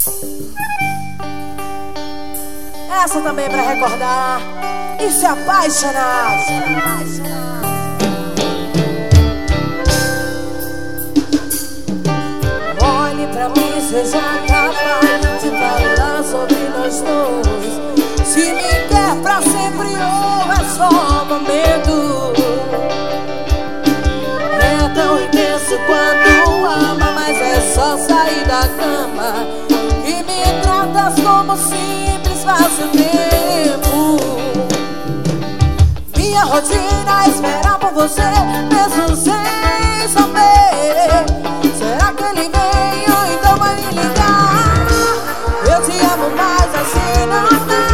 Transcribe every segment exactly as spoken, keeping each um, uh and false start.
Essa também é pra recordar e se apaixonar. Olhe pra mim, seja capaz de falar sobre nós dois. Se me quer pra sempre ou é só um momento. É tão intenso quanto ama, mas é só sair da cama. E me tratas como simples passatempo. Minha rotina é esperar por você, mesmo sem saber. Será que ele vem ou então vai me ligar? Eu te amo, mas assim não dá.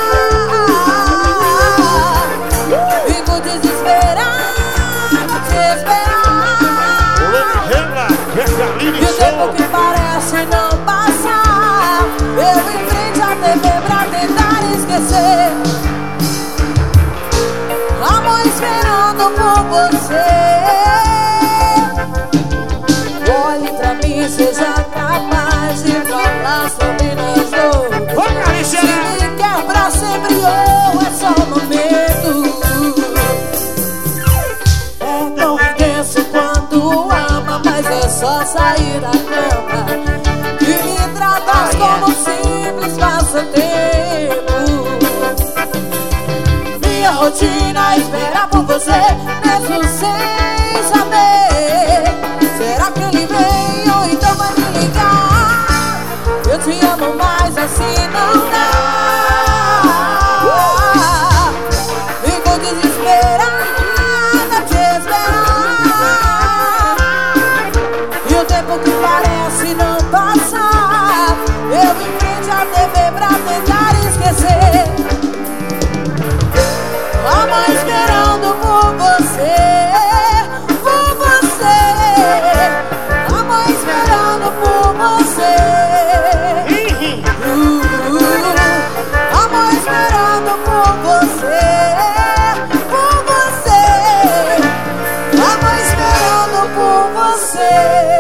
Fico desesperado te esperar. E o tempo que parece não passar. Eu em frente à T V pra tentar esquecer. Amor esperando por você. Olhe pra mim, seja capaz de falar sobre nós dois. Se me quer pra sempre ou é só um momento. É tão intenso quanto ama, mas é só sair da cama. E me tratas como simples passatempo. Minha rotina é esperar por você, mesmo sem saber. Será que ele vem ou então vai me ligar? Eu te amo, mas assim não dá. Fico desesperada te esperar. E o tempo que parece não passar. Eu em frente à T V pra tentar esquecer. Amor esperando por você, por você. Amor esperando por você. uh, Amor esperando por você, por você. Amor esperando por você.